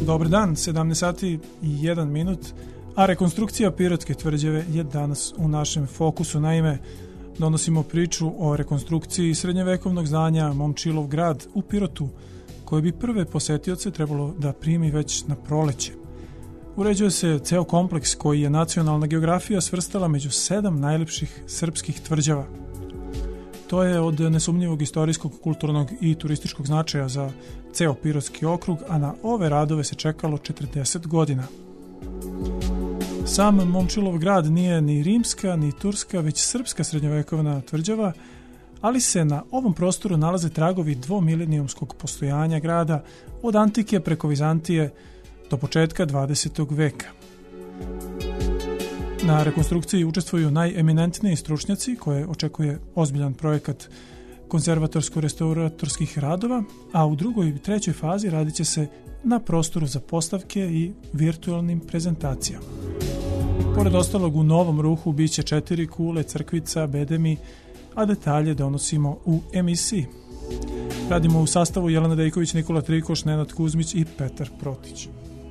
Dobar dan, 17 sati i 1 minut, a rekonstrukcija Pirotske tvrđave je danas u našem fokusu. Naime, donosimo priču o rekonstrukciji srednjevekovnog zdanja Momčilov grad u Pirotu, koji bi prve posetioce trebalo da primi već na proleće. Uređuje se ceo kompleks koji je nacionalna geografija svrstala među 7 najlepših srpskih tvrđava. To je od nesumnjivog istorijskog, kulturnog i turističkog značaja za ceo Pirotski okrug, a na ove radove se čekalo 40 godina. Sam Momčilov grad nije ni rimska, ni turska, već srpska srednjovekovna tvrđava, ali se na ovom prostoru nalaze tragovi dvomilenijumskog postojanja grada od antike preko Vizantije do početka 20. veka. Na rekonstrukciji učestvuju najeminentniji stručnjaci koje očekuje ozbiljan projekat konzervatorsko-restauratorskih radova, a u drugoj i trećoj fazi radit će se na prostoru za postavke i virtualnim prezentacijama. Pored ostalog, u novom ruhu biće 4 kule, crkvica, bedemi, a detalje donosimo u emisiji. Radimo u sastavu Jelena Dejković, Nikola Trikoš, Nenad Kuzmić i Petar Protić.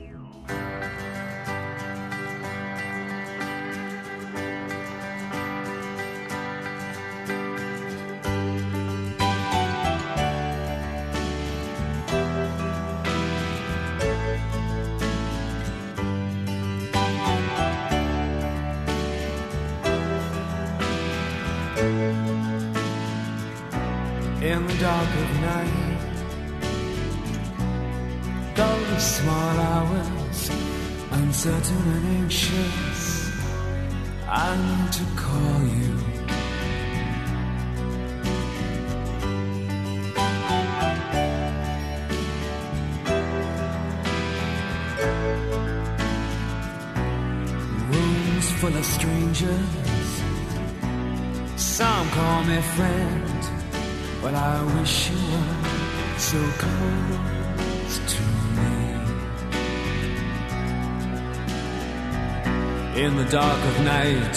In the dark of night, those small hours, uncertain and anxious, I need to call you. Rooms full of strangers, some call me friend, but I wish you were so close to me. In the dark of night,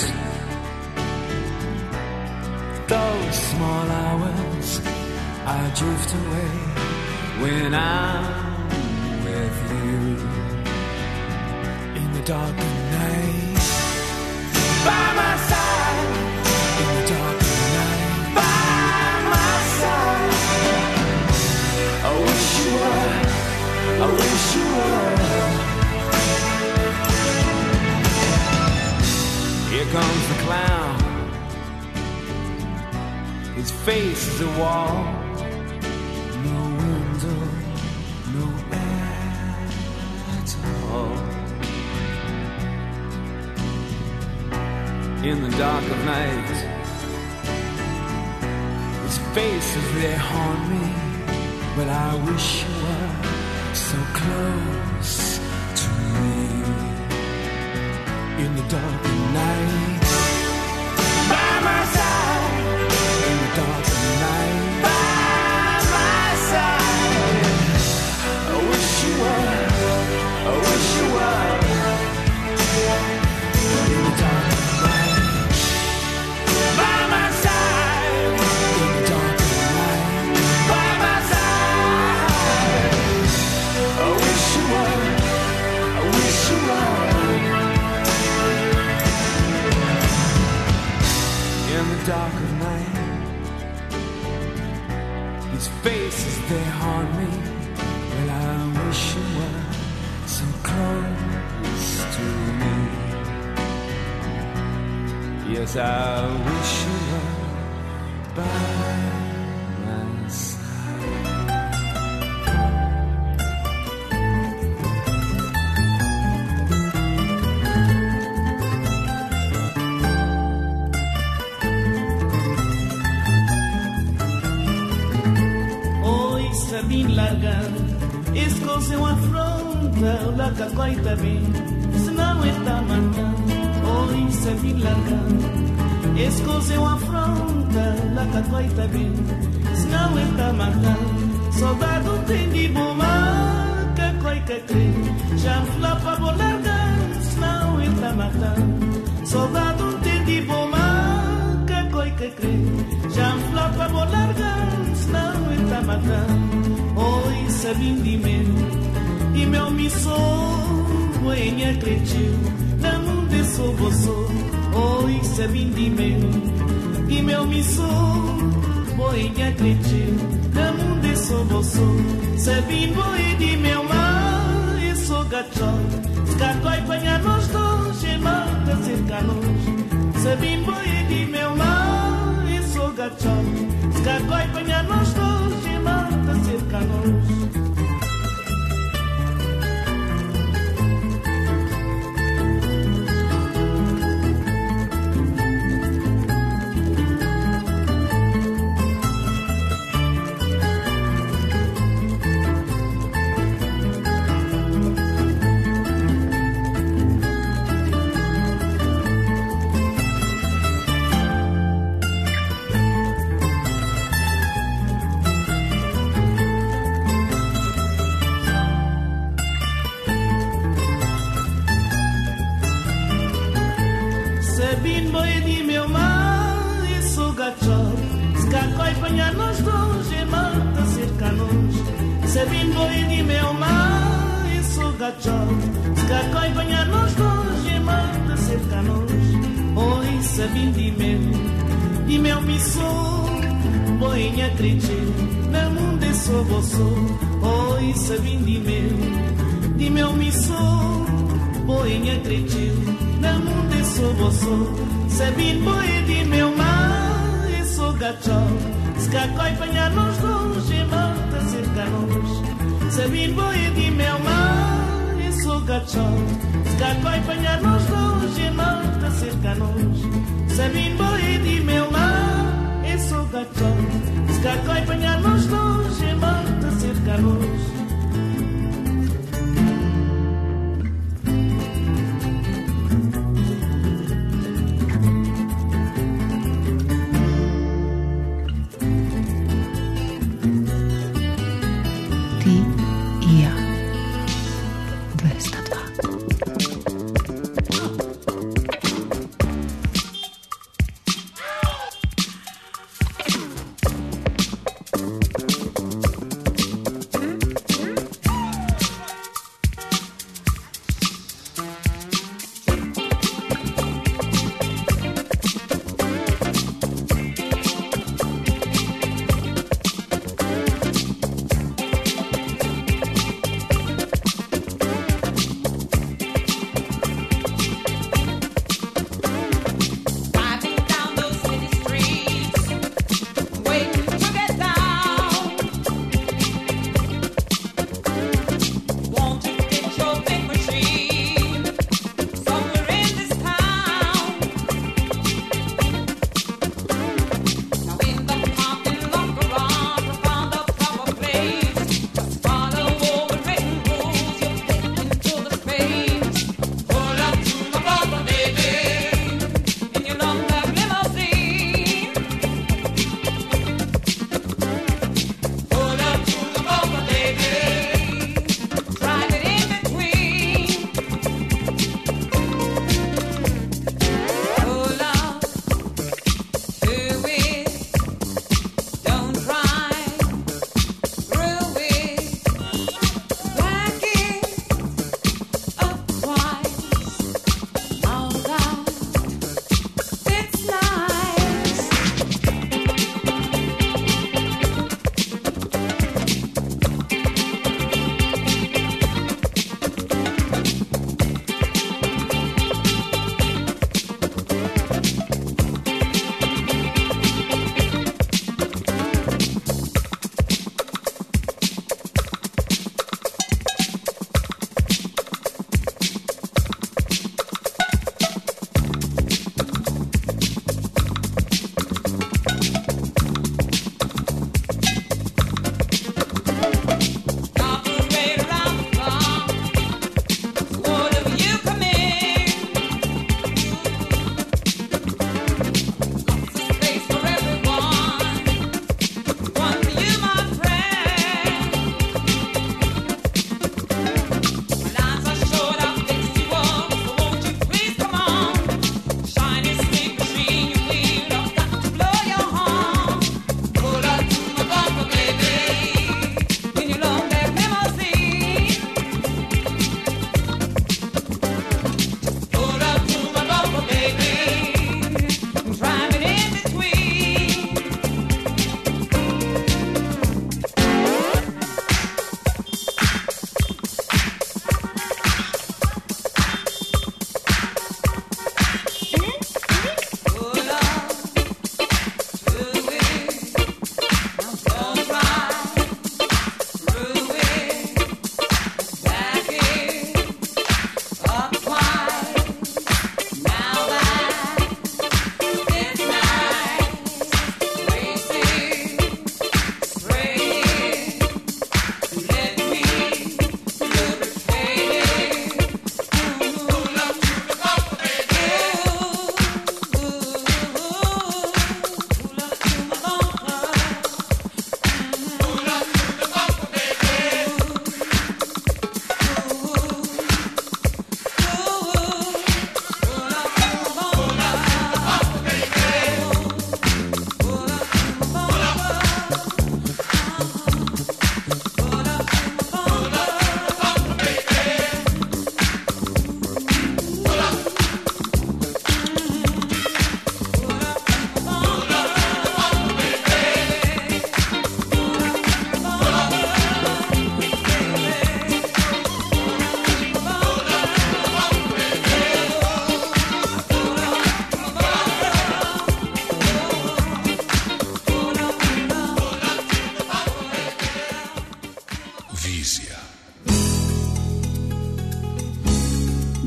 those small hours, I drift away when I'm with you. In the dark of night, by my side. In the dark of night, by my side. I wish you were, I wish you were. Here comes the clown, his face is a wall, no window, no air at all. In the dark of night, his face is there haunt me, but I wish you were so close to me. In the dark of night, by my side. In the dark of night, by my side. I wish you were, I wish you were. In the dark of night, by my side. In the dark of night, by my side. I wish you were, I wish you were. In the dark of night, his face is there haunt me, but I wish you were so close to me. Yes, I wish you were by my side. Bin largar, escoceu afronta, la cacoita bem, se não está matando. Oi, se bin largar, escoceu afronta, la cacoita bem, se não está matando. Soldado tem de boa, cacoita crê, já flapa vou largar, se não está matando. Soldado tem de boa, cacoita crê, já flapa vou largar, se não está matando. Oi, sabim de mim, e Dimeo mi so, boenha cretiu, na munde so boso, oi se vim dimeo. Dimeo mi so, boenha cretiu, na munde so boso, se vim boi dimeo ma, e so gacho, scatoi panha nos dois, e mata cerca nos, se vim boi dimeo ma, e so gacho, scatoi panha nos dois, e mata cerca nos. Dimeo mi so, boenha cretiu, na munde so boso, oi se vim dimeo. Dimeo mi so, boenha cretiu, na munde so boso, se vim boi dimeo ma, e so gacho, scacoi panha nos dois, e mata cerca nos, se vim boi dimeo ma, e so gacho, scacoi panha nos dois, e mata cerca nos, se vim boi dimeo ma, e so gacho, scacoi panha nos dois, e mata cerca nos.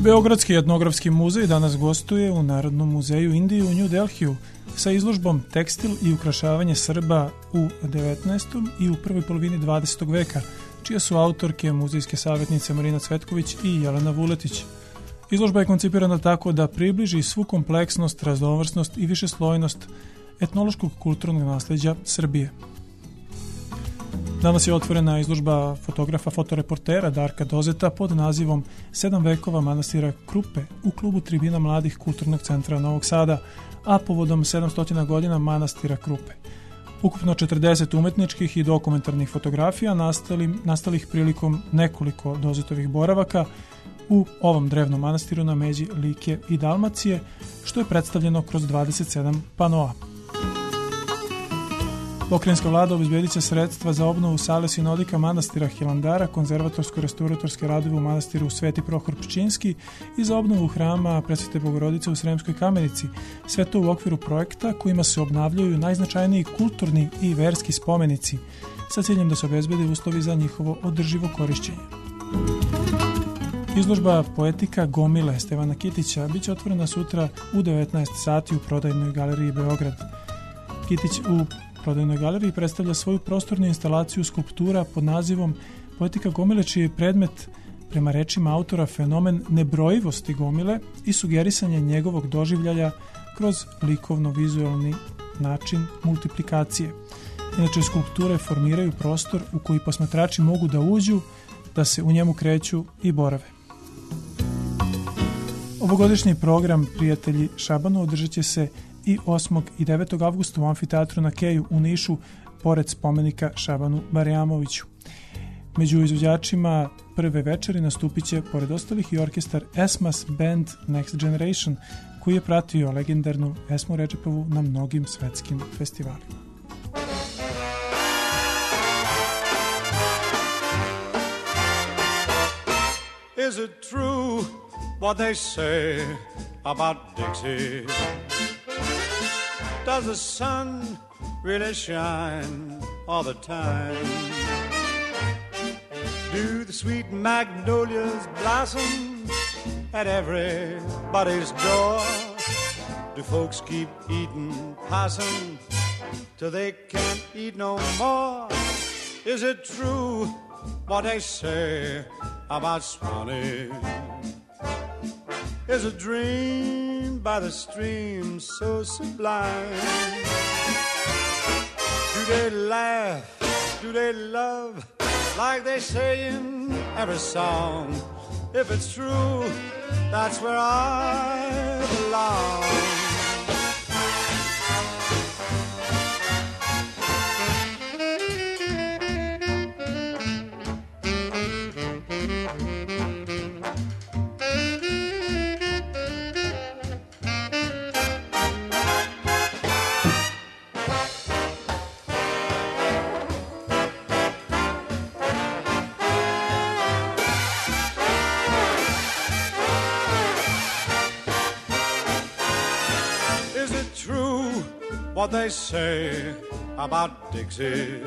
Beogradski etnografski muzej danas gostuje u Narodnom muzeju Indije u New Delhiju sa izložbom Tekstil i ukrašavanje Srba u 19. i u prvoj polovini 20. veka, čije su autorke muzejske savjetnice Marina Cvetković i Jelena Vuletić. Izložba je koncipirana tako da približi svu kompleksnost, raznovrsnost i višeslojnost etnološkog kulturnog nasleđa Srbije. Danas je otvorena izložba fotografa fotoreportera Darka Dozeta pod nazivom 7 vekova manastira Krupe u klubu Tribina mladih Kulturnog centra Novog Sada, a povodom 700 godina manastira Krupe. Ukupno 40 umetničkih i dokumentarnih fotografija nastalih prilikom nekoliko Dozetovih boravaka u ovom drevnom manastiru na međi Like i Dalmacije, što je predstavljeno kroz 27 panoa. Pokrajinska vlada obezbedit će sredstva za obnovu sale sinodika manastira Hilandara, konzervatorsko-restauratorske radove u manastiru Sveti Prohor Pčinjski i za obnovu hrama Presvete Bogorodice u Sremskoj Kamenici. Sve to u okviru projekta kojima se obnavljaju najznačajniji kulturni i verski spomenici, sa ciljem da se obezbede uslovi za njihovo održivo korišćenje. Izložba Poetika Gomile Stevana Kitića biće otvorena sutra u 19 sati u Prodajnoj galeriji Beograd. Kitić u Prodajnoj galeriji predstavlja svoju prostornu instalaciju skulptura pod nazivom Poetika Gomile, čiji je predmet, prema rečima autora, fenomen nebrojivosti gomile i sugerisanje njegovog doživljaja kroz likovno-vizualni način multiplikacije. Inače, skulpture formiraju prostor u koji posmatrači mogu da uđu, da se u njemu kreću i borave. Ovogodišnji program Prijatelji Šabanu održat će se i 8. i 9. avgusta u Amfiteatru na Keju u Nišu, pored spomenika Šabanu Barjamoviću. Među izvođačima prve večeri nastupit će, pored ostalih, i orkestar Esmas Band Next Generation, koji je pratio legendarnu Esmu Redžepovu na mnogim svetskim festivalima. Is it true what they say about Dixie? Does the sun really shine all the time? Do the sweet magnolias blossom at everybody's door? Do folks keep eating possum till they can't eat no more? Is it true what they say about Swanee? Is a dream by the stream so sublime? Do they laugh? Do they love like they say in every song? If it's true, that's where I belong. What they say about Dixie?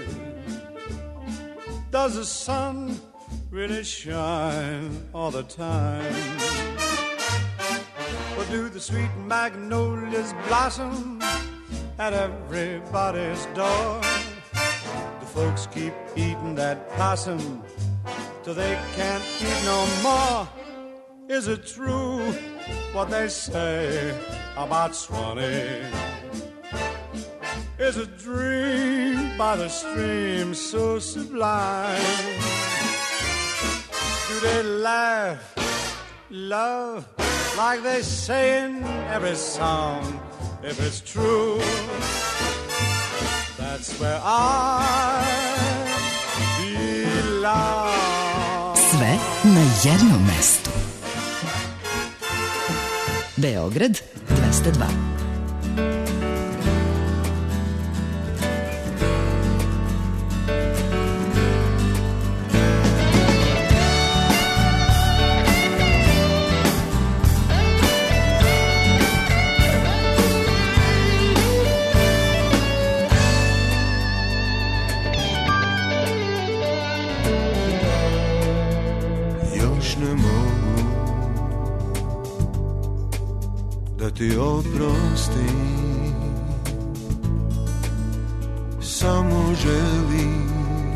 Does the sun really shine all the time? Or do the sweet magnolias blossom at everybody's door? The folks keep eating that possum till they can't eat no more. Is it true what they say about Swanee? Is a dream by the stream so sublime? Do they laugh, love, like they say in every song? If it's true, that's where I belong. Sve na jednom mestu. Beograd 202. Još ne mogu da ti oprostim. Samo želim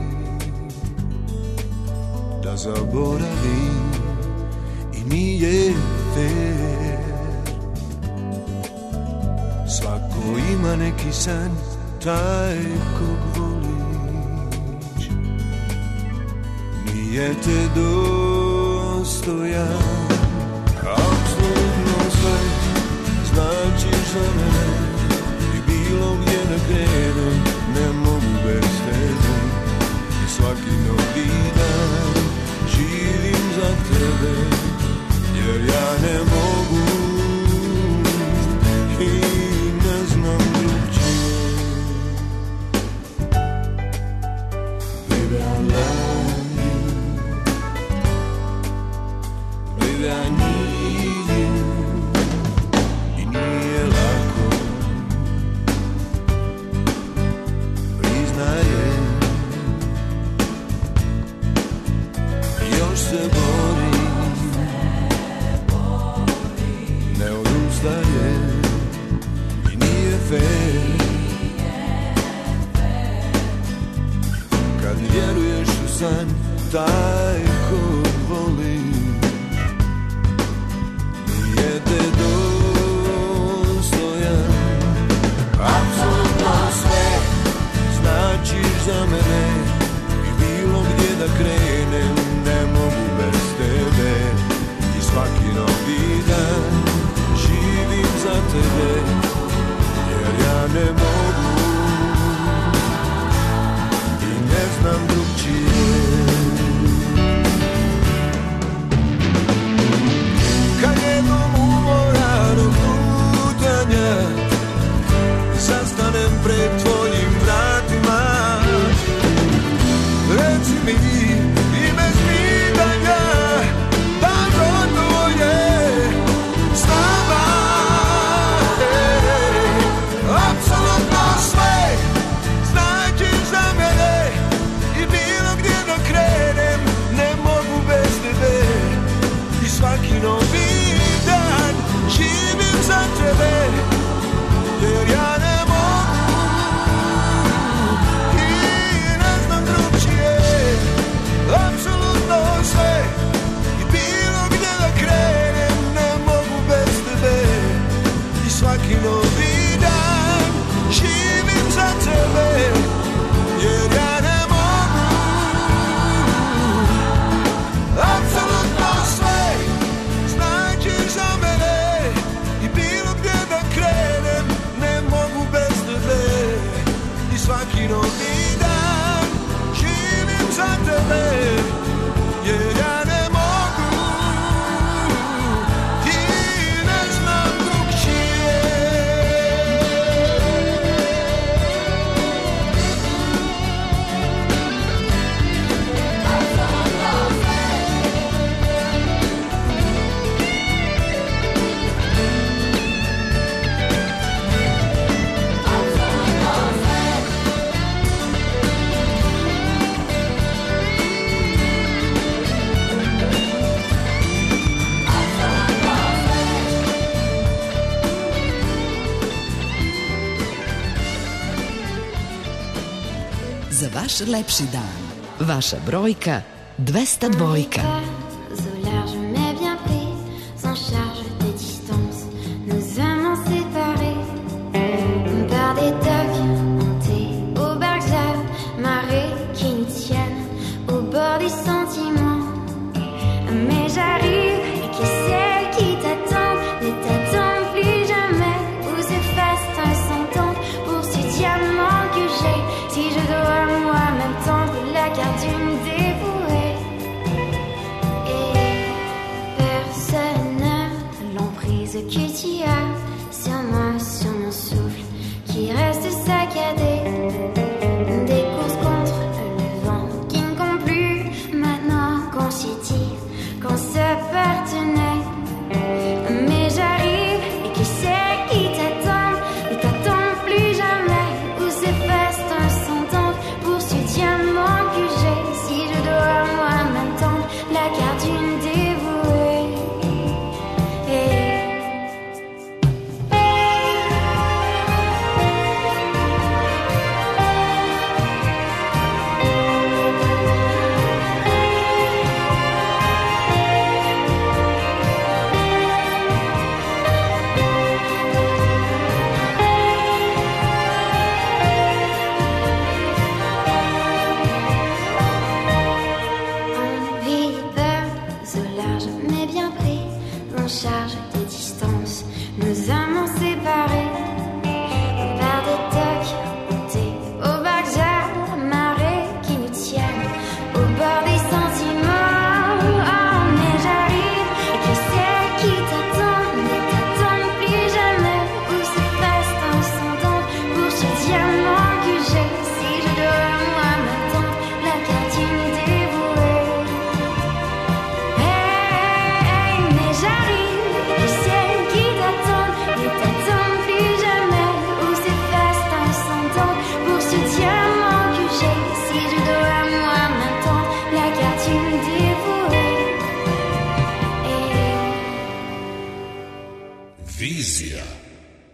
da zaboravim i nije fair. Svako ima neki san, taj kog voliš. Nije te dostojan. Apsolutno sve značiš za mene i bilo gdje da krenem ne mogu bez tebe. I svaki novi dan živim za tebe, jer ja ne mogu i ne znam drugčije. Baby, I love you. Baby, I need you. I nije lako, priznajem. Još se borim, ne odustajem. I nije fair kad vjeruješ u san, taj kog voliš. Nije te dostojan. Apsolutno sve značiš za mene i bilo gdje da krenem ne mogu bez tebe. I svaki novi dan živim za tebe, jer ja ne mogu i ne znam drugčije. Kad jednom umoranog lutanja zastanem pred tvojim vratima, reci mi i bez pitanja da gotovo je s nama. Apsolutno sve značiš za mene i bilo gdje da krenem ne mogu bez tebe. I svaki novi dan živim za tebe, jer ja ne mogu i ne znam drugčije. Apsolutno sve i bilo gdje da krenem ne mogu bez tebe. I svaki novi dan živim za tebe, jer ja ne mogu. Apsolutno sve značiš za mene i bilo gdje da krenem ne mogu bez tebe. I svaki novi dan živim za tebe, jer ja ne mogu i ne znam drugčije. Za vaš lepši dan, vaša brojka 202. Au large mais bien pris, sans charge des distances, nos amants séparés par des docks hantés, aux barques marées qui nous tiennent au bord du sentiment. Mais j'arrive et qui c'est qui t'attend, ne t'attend plus jamais, ou s'efface un sentant pour ce diamant que j'ai. Si je dois moi-même tendre la carte d'une dévouée, et personne l'emprise que tu as sur moi, sur mon souffle qui reste saccadé, des courses contre le vent qui ne compte plus maintenant qu'on s'est dit qu'on s'appartenait. Mais j'arrive et qui c'est qui t'attend, ne t'attend plus jamais, ou s'efface un sentant pour ce diamant que j'ai. Si je dois moi-même tendre la carte d'une dévouée, et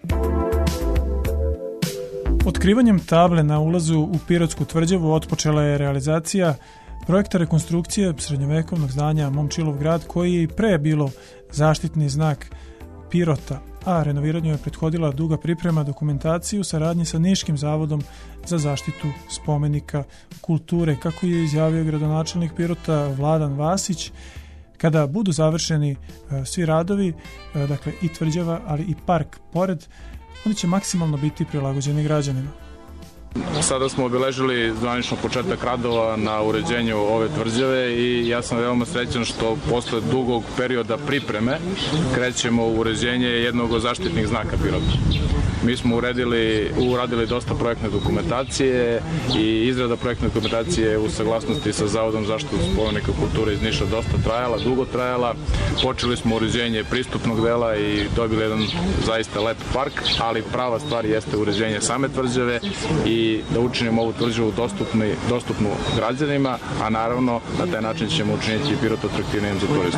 Otkrivanjem table na ulazu u Pirotsku tvrđavu otpočela je realizacija projekta rekonstrukcije srednjovekovnog zdanja Momčilov grad, koji je i pre bilo zaštitni znak Pirota, a renoviranju je prethodila duga priprema dokumentacije u saradnji sa Niškim zavodom za zaštitu spomenika kulture, kako je izjavio gradonačelnik Pirota Vladan Vasić. Kada budu završeni svi radovi, dakle i tvrđava, ali i park pored, oni će maksimalno biti prilagođeni građanima. Sada smo obeležili zvanično početak radova na uređenju ove tvrđave i ja sam veoma srećan što posle dugog perioda pripreme krećemo u uređenje jednog od zaštitnih znaka Pirota. Mi smo uradili dosta projektne dokumentacije i izrada projektne dokumentacije u saglasnosti sa Zavodom zaštitu spomenika kulture iz Niša dugo trajala. Počeli smo uređenje pristupnog dela i dobili jedan zaista lep park, ali prava stvar jeste uređenje same tvrđave i da učinimo ovu tvrđavu dostupnu građanima, a naravno na taj način ćemo učiniti Pirot atraktivnijim za turiste.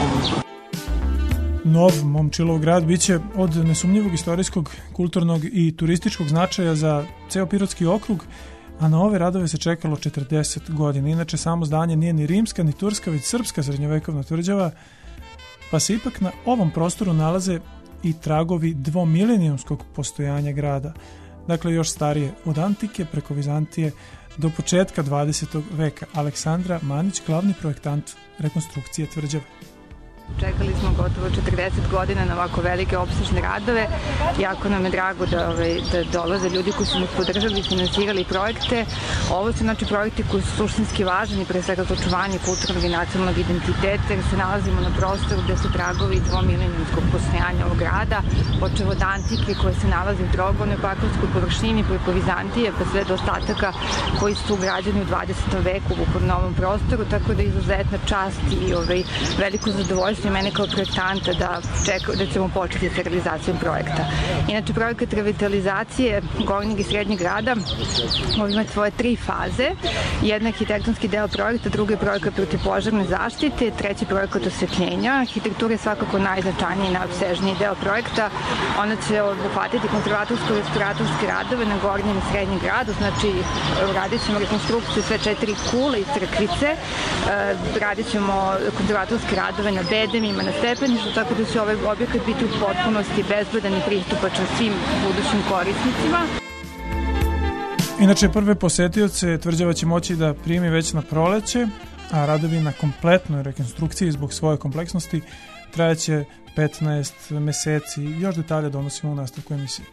Nov Momčilov grad biće od nesumnjivog istorijskog, kulturnog i turističkog značaja za ceo Pirotski okrug, a na ove radove se čekalo 40 godina. Inače, samo zdanje nije ni rimska, ni turska, već srpska srednjovekovna tvrđava, pa se ipak na ovom prostoru nalaze i tragovi dvomilenijumskog postojanja grada. Dakle, još starije, od antike preko Vizantije do početka 20. veka. Aleksandra Manić, glavni projektant rekonstrukcije tvrđave. Čekali smo gotovo 40 godina na ovako velike opsežne radove. Jako nam je drago da dolaze ljudi koji su nas podržali i finansirali projekte. Ovo su znači projekti koji su suštinski važni, pre svega za očuvanje kulturnog i nacionalnog identiteta, jer se nalazimo na prostoru gde su tragovi dvomilenijumskog postojanja ovog grada, počev od antike koje se nalazi u drogovnoj bakarskoj površini, preko Vizantije, pa sve do ostataka koji su ugrađeni u 20. veku na ovom prostoru, tako da je izuzetna čast i veliko zadovoljstvo i mene kao projektanta da ćemo početi sa realizacijom projekta. Inače, projekat revitalizacije gornjeg i srednjeg grada ima svoje 3 faze. Jedna je arhitektonski deo projekta, drugi je projekat protivpožarne zaštite, treći projekat osvetljenja. Arhitektura je svakako najznačajniji i najopsežniji deo projekta. Ona će obuhvatiti konzervatorsko-restauratorske radove na gornjem i srednjem gradu, znači radit ćemo rekonstrukciju sve 4 kule i crkvice, radit ćemo konzervatorske radove na bedemima, na stepeništu, tako da će ovaj objekat biti u potpunosti bezbedan i pristupačan svim budućim korisnicima. Inače, prve posetioce tvrđava će moći da primi već na proleće, a radovi na kompletnoj rekonstrukciji zbog svoje kompleksnosti trajaće 15 meseci. Još detalje donosimo u nastavku emisije.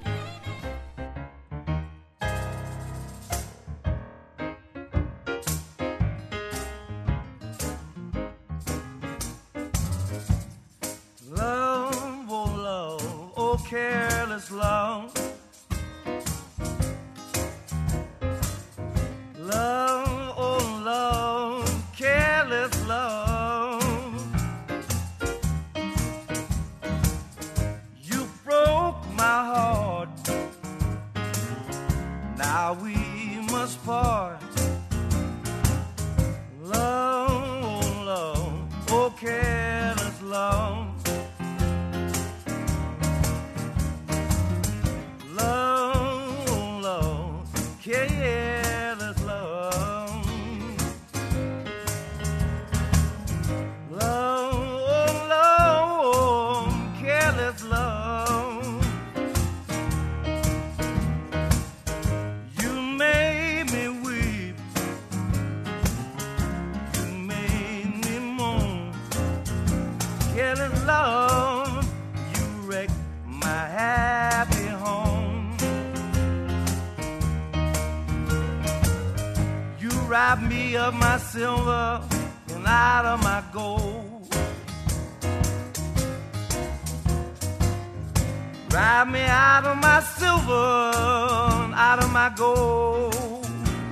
Careless love, love, oh love, careless love. You broke my heart, now we must part. Love, oh careless love. Careless love, love, love, careless love. You made me weep, you made me moan. Careless love, you wrecked my happy home. Rob me of my silver and out of my gold. Rob me out of my silver and out of my gold.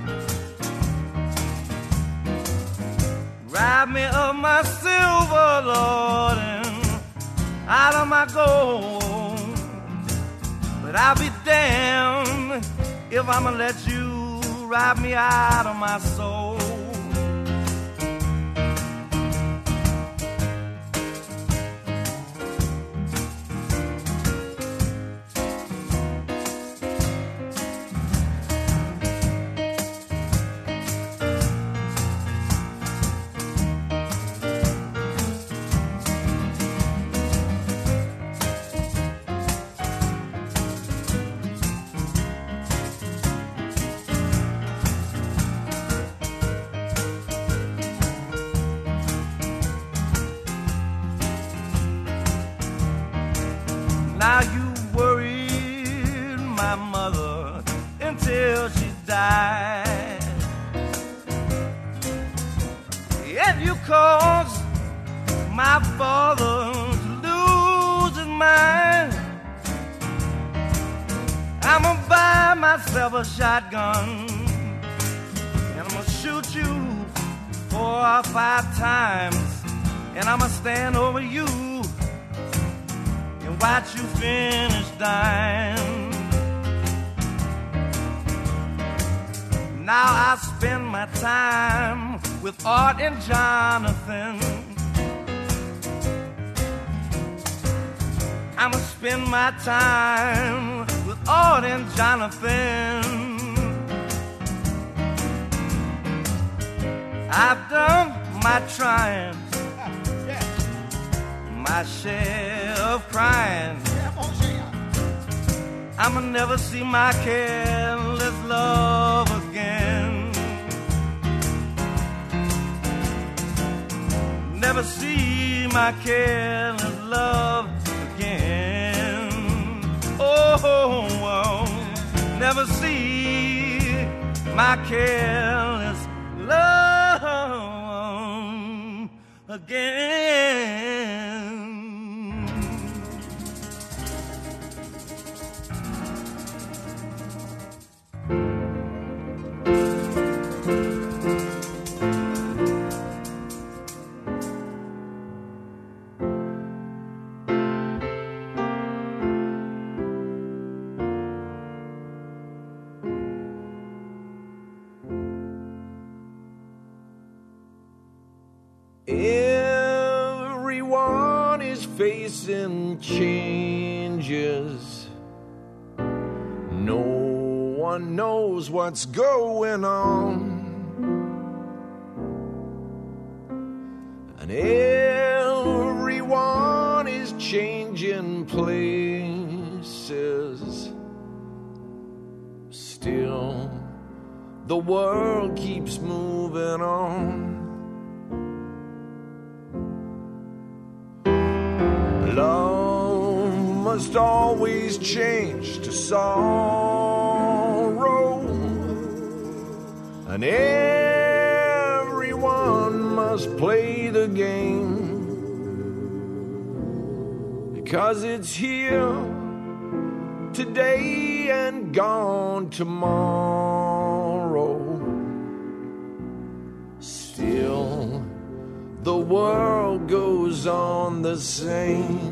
Rob me of my silver, Lord, and out of my gold. But I'll be damned if I'ma let you rob me out of my soul. 'cause my father's losing mine. I'm gonna buy myself a shotgun, and I'm gonna shoot you 4 or 5 times, and I'm gonna stand over you and watch you finish dying. Now I spend my time with Art and Jonathan. I'ma spend my time with Art and Jonathan. I've done my trying, my share of crying. I'ma never see my careless love again. Never see my careless love again. Oh, never see my careless love again. Everyone is facing changes. No one knows what's going on. And everyone is changing places. Still, the world keeps moving on. Love must always change to sorrow, and everyone must play the game, because it's here today and gone tomorrow. Still, the world goes on the same.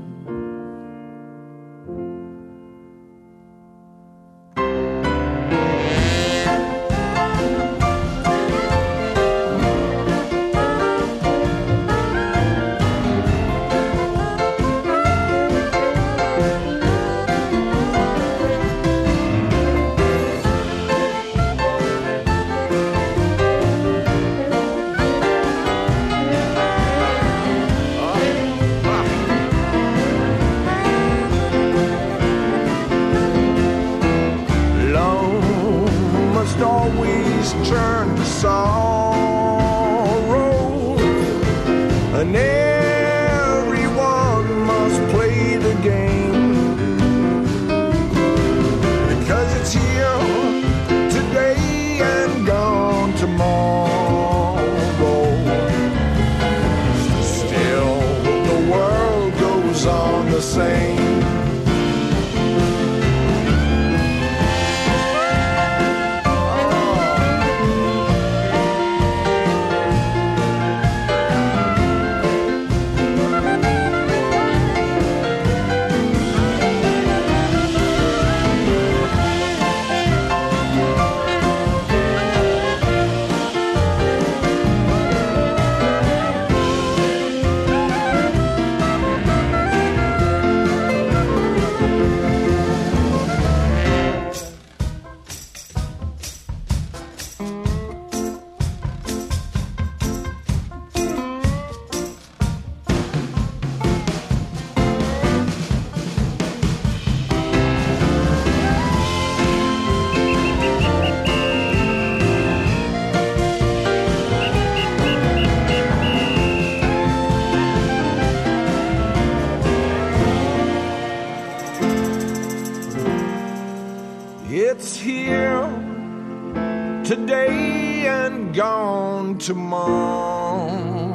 Turn to sorrow, and everyone must play the game, because it's here today and gone tomorrow. Still, the world goes on the same. It's here today and gone tomorrow.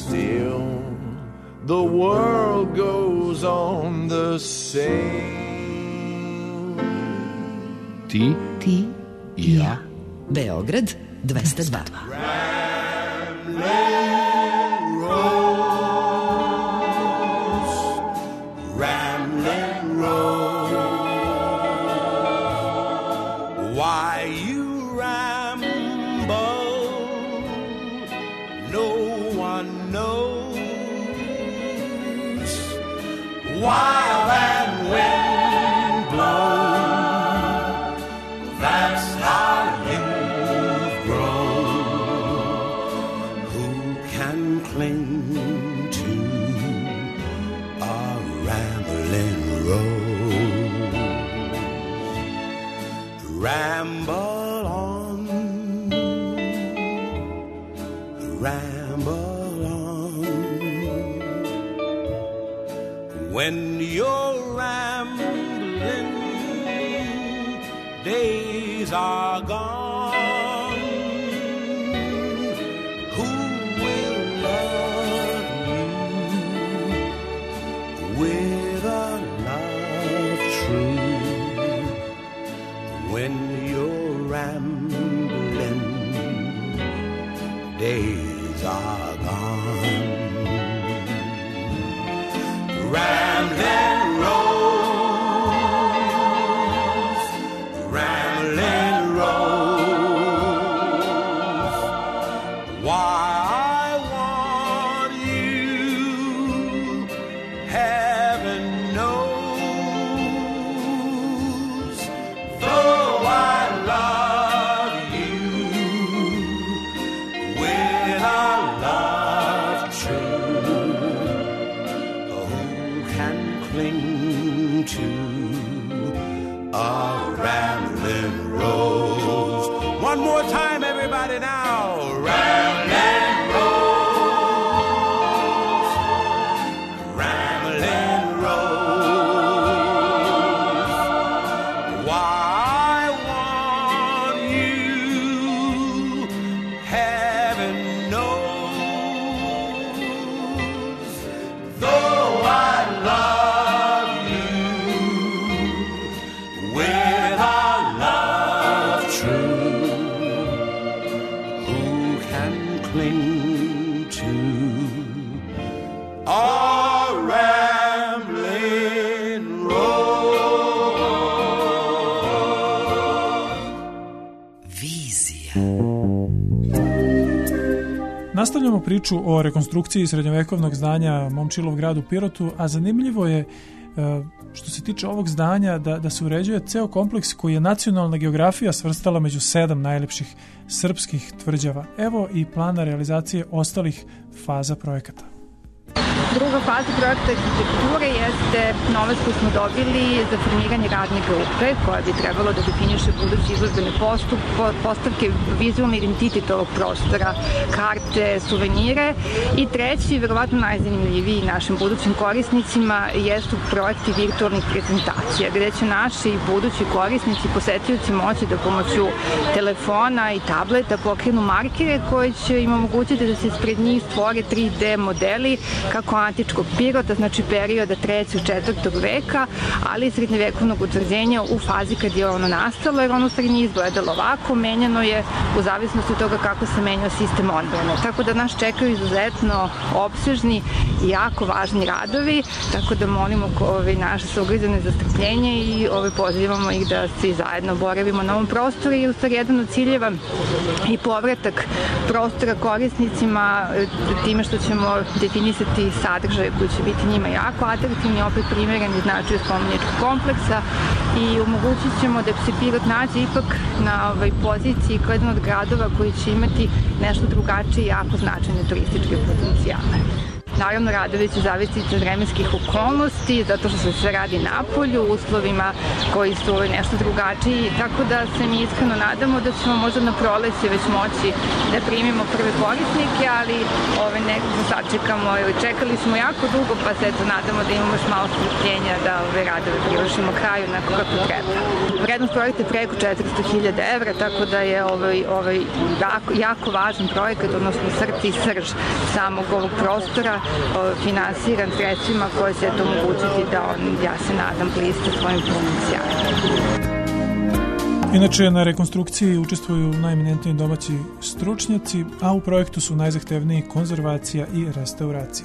still the world goes on the same. Ti i ja. Beograd 202. Ramblin' Rose, why you ramble, no one knows. While and wind blow, that's how you've grown. Who can cling to a rambling rose? Ramble on, ramble on. When you're rambling, days are gone. Who will love you with a love true? When you're rambling, days are gone. Ramblin' Rose, Ramblin' Rose, why I want you, heaven knows. Though I love you with a love true, who can cling to a rambling rose? One more time, everybody now. Rambling Rose, Rambling Rose, why I want you, heaven knows. Though I love you with a love true, who can cling to a rambling rose? Vizija. Nastavljamo priču o rekonstrukciji srednjovekovnog zdanja Momčilov grad u Pirotu, a zanimljivo je što se tiče ovog zdanja da se uređuje ceo kompleks koji je nacionalna geografija svrstala među 7 najlepših srpskih tvrđava. Evo i plana realizacije ostalih faza projekata. Druga faza projekta arhitekture jeste novac koji smo dobili za formiranje radne grupe koja bi trebalo da definiše buduće izložbene postavke, vizualni identitet ovog prostora, karte, suvenire. I treći, verovatno najzanimljiviji našim budućim korisnicima, jesu projekti virtualnih prezentacija, gde će naši budući korisnici, posetioci moći da pomoću telefona i tableta pokrenu markere koji će im omogućiti da se ispred njih stvore 3D modeli kako antičkog Pirota, znači perioda 3. i 4. veka, ali i srednjevekovnog utvrđenja u fazi kad je ono nastalo, jer ono u stvari nije izgledalo ovako, menjano je u zavisnosti od toga kako se menjao sistem odbrane. Tako da nas čekaju izuzetno opsežni i jako važni radovi, tako da molimo naše sugrađane za strpljenje i pozivamo ih da svi zajedno boravimo na ovom prostoru, i u stvari jedan od ciljeva i povratak prostora korisnicima time što ćemo definisati sadržaje koji će biti njima jako atraktivni, opet primjereni značaju spomeničkog kompleksa, i omogućit ćemo da se Pirot nađe ipak na poziciji kao jedan od gradova koji će imati nešto drugačije i jako značajne turističke potencijale. Naravno, radovi će zavisiti od vremenskih okolnosti, zato što se sve radi napolju, u uslovima koji su nešto drugačiji, tako da se mi iskreno nadamo da ćemo možda na proleće već moći da primimo prve korisnike, ali nekako sačekamo, čekali smo jako dugo, pa se nadamo da imamo još malo strpljenja da ove radove privršimo kraju onako kako treba. Vrednost projekta je preko 400.000 evra, tako da je ovaj jako važan projekat, odnosno srce i srž samog ovog prostora, finansiran sredstvima koje će to omogućiti da on, ja se nadam, bliste svojim funkcijama. Inače, na rekonstrukciji učestvuju najeminentniji domaći stručnjaci, a u projektu su najzahtevniji konzervacija i restauracija.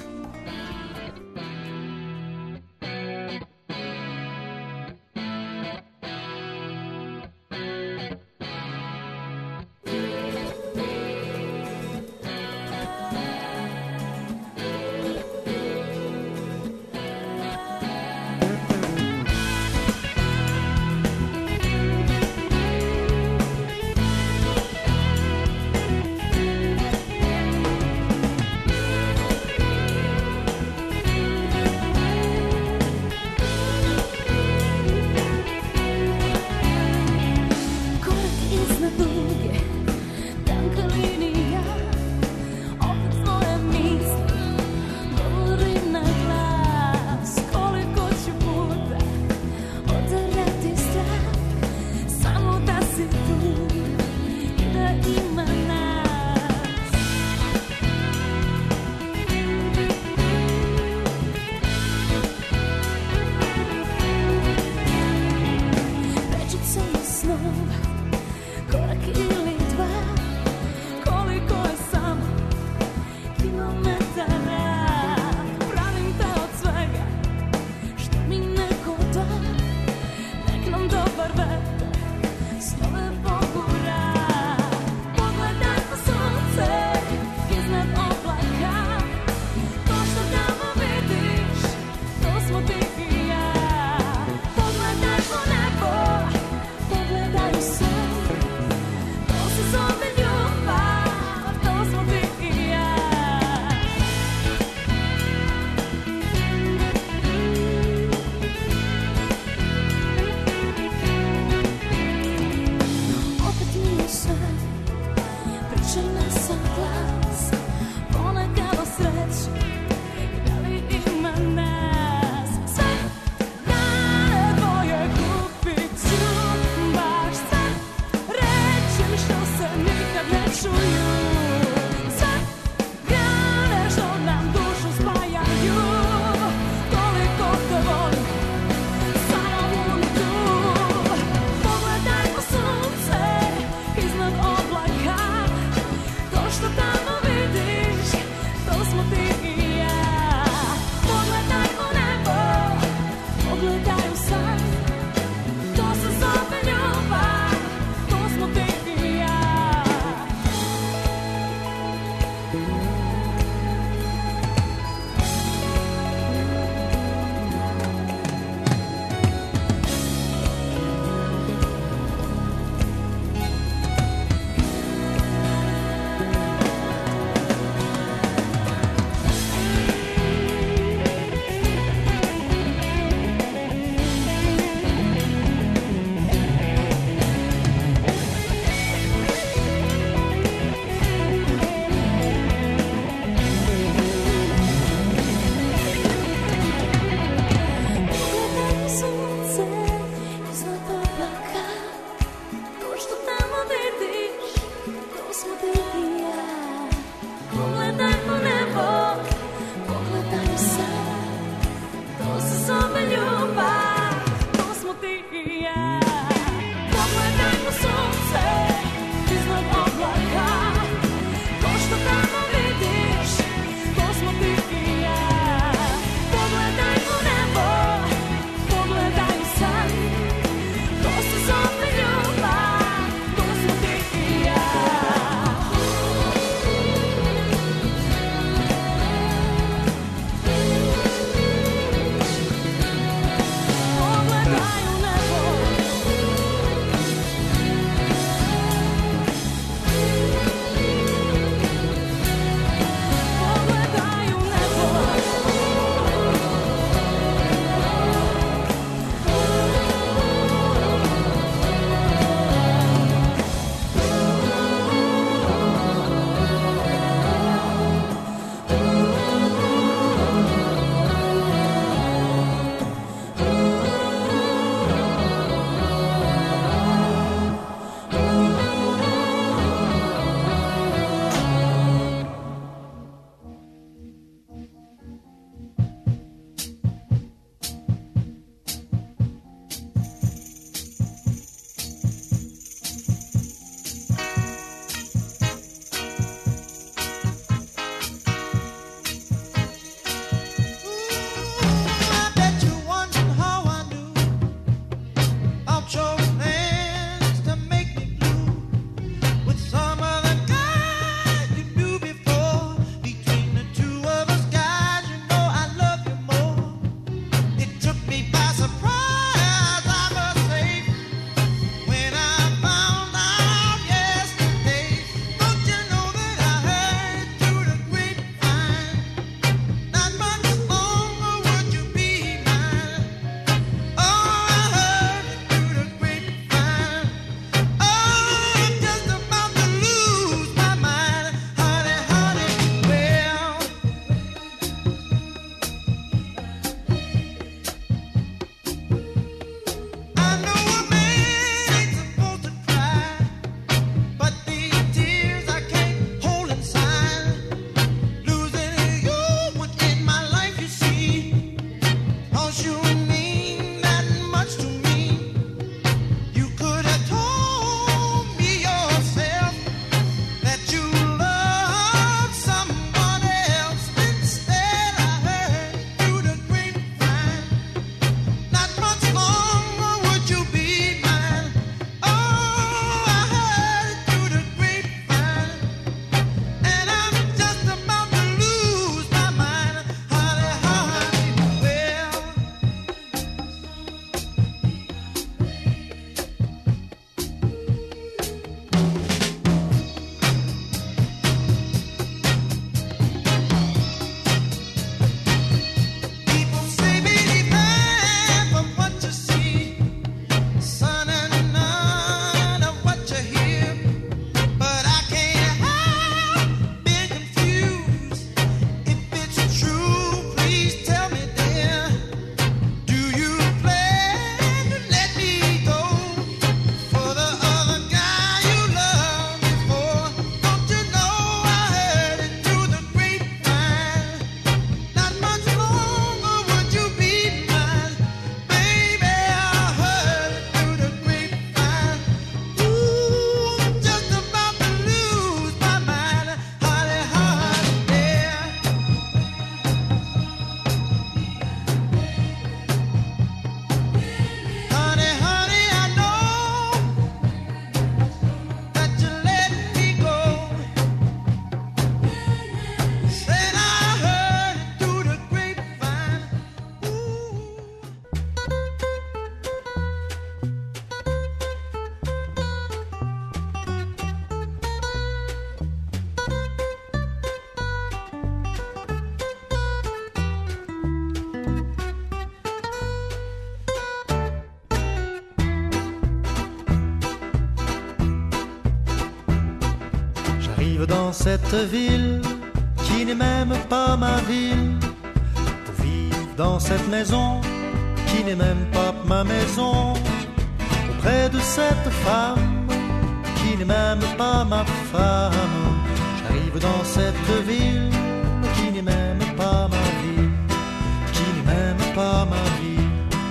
J'arrive dans cette ville qui n'est même pas ma ville, pour vivre dans cette maison qui n'est même pas ma maison, auprès de cette femme qui n'est même pas ma femme. J'arrive dans cette ville qui n'est même pas ma ville, qui n'est même pas ma vie.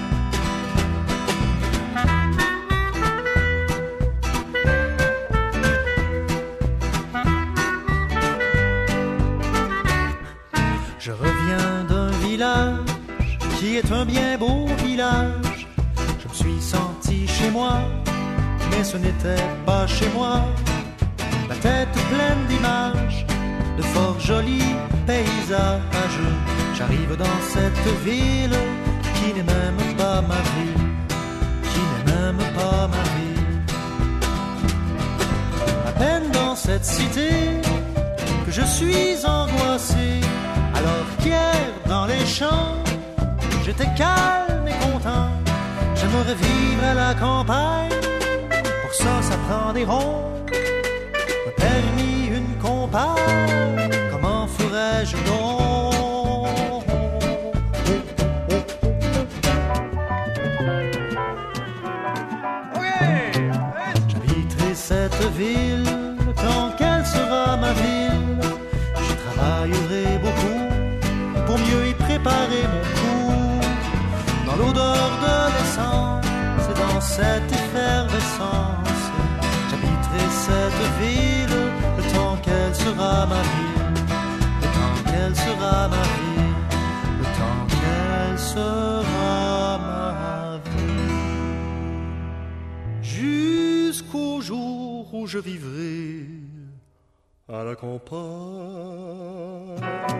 Je reviens d'un village qui est un bien beau village. Je me suis senti chez moi, mais ce n'était pas chez moi. La tête pleine d'images, de fort jolis paysages. J'arrive dans cette ville qui n'est même pas ma ville, qui n'est même pas ma ville. À peine dans cette cité que je suis angoissé, alors qu'hier dans les champs j'étais calme et content. J'aimerais vivre à la campagne, pour ça ça prend des ronds, un permis, une compagne. Comment ferais-je donc? J'habiterai cette ville tant qu'elle sera ma ville. Je travaillerai beaucoup pour mieux y préparer mon coup. Dans l'odeur de l'essence et dans cette effervescence, j'habiterai cette ville le temps qu'elle sera ma ville, le temps qu'elle sera ma vie, le temps qu'elle sera ma vie, jusqu'au jour où je vivrai à la campagne.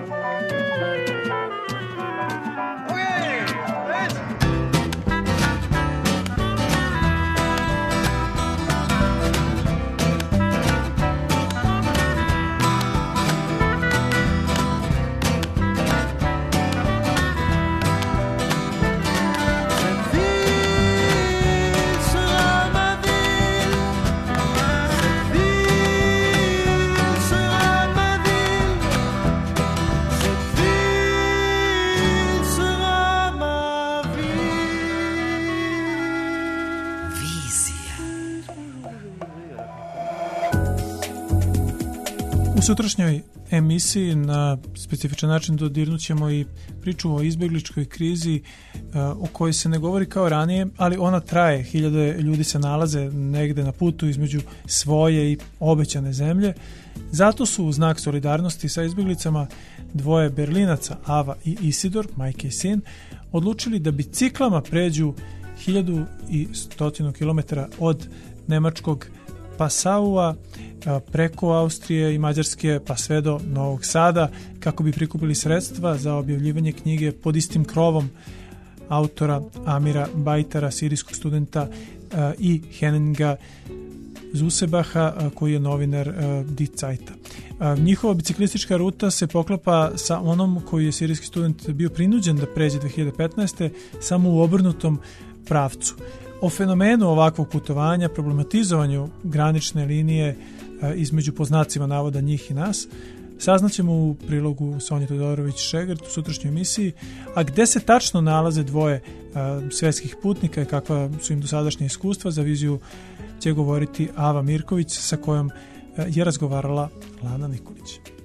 U sutrašnjoj emisiji na specifičan način dodirnut ćemo i priču o izbegličkoj krizi o kojoj se ne govori kao ranije, ali ona traje. Hiljade ljudi se nalaze negde na putu između svoje i obećane zemlje. Zato su u znak solidarnosti sa izbeglicama dvoje Berlinaca, Ava i Isidor, majke i sin, odlučili da biciklama pređu 1100 km od nemačkog Passaua preko Austrije i Mađarske pa sve do Novog Sada kako bi prikupili sredstva za objavljivanje knjige pod istim krovom autora Amira Bajtara, sirijskog studenta, i Henninga Zusebaha, koji je novinar Die Zeita. Njihova biciklistička ruta se poklapa sa onom koju je sirijski student bio prinuđen da pređe 2015. samo u obrnutom pravcu. O fenomenu ovakvog putovanja, problematizovanju granične linije između, po znacima navoda, njih i nas, saznaćemo u prilogu Sonje Todorović-Šegrt u sutrašnjoj emisiji. A gde se tačno nalaze dvoje svetskih putnika i kakva su im dosadašnje iskustva, za viziju će govoriti Ava Mirković, sa kojom je razgovarala Lana Nikolić.